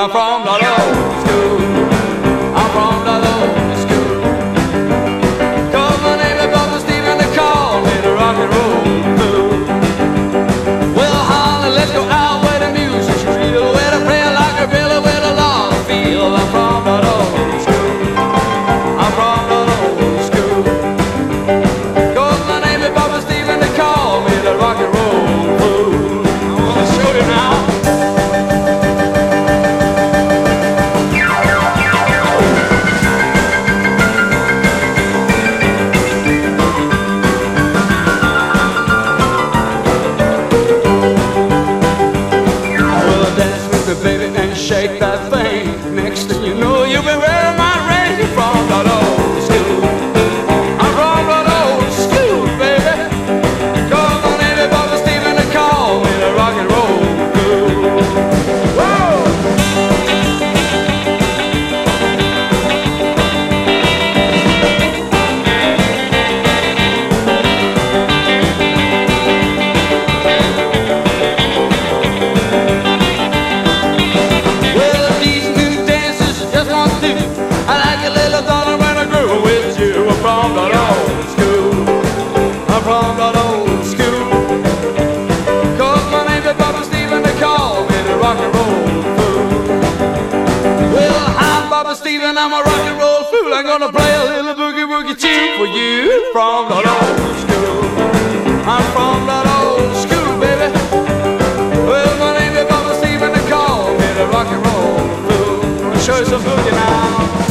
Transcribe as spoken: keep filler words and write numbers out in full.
I'm from that old school. I'm from that old school. Cause my name is Bubba Stephen, they call me the rock and roll fool. Well, Holly, let's go out where the music's real, where they play like a bill, where the laws feel. I'm from that old school. I'm from that old school. Cause my name is Bubba Stephen, they call me the rock and roll fool. I wanna show you now. Baby, and shake that thing. Next thing you know, you'll be wearing my ring. You're from that old school. I'm from that old school, baby. Cause my name is Bubba Stephen, they call me the rock and roll fool. Whoa! I like a little dollar when I grew with you. I'm from that old school. I'm from that old school. Cause my name is Bubba Stephen, they call me the rock and roll fool. Well, I'm Bubba Stephen, I'm a rock and roll fool. I'm gonna play a little boogie woogie tune for you. From that old school. I'm from that old school, baby. Well, my name is Bubba Stephen, they call me the rock and roll fool. I'm gonna show you some boogie now.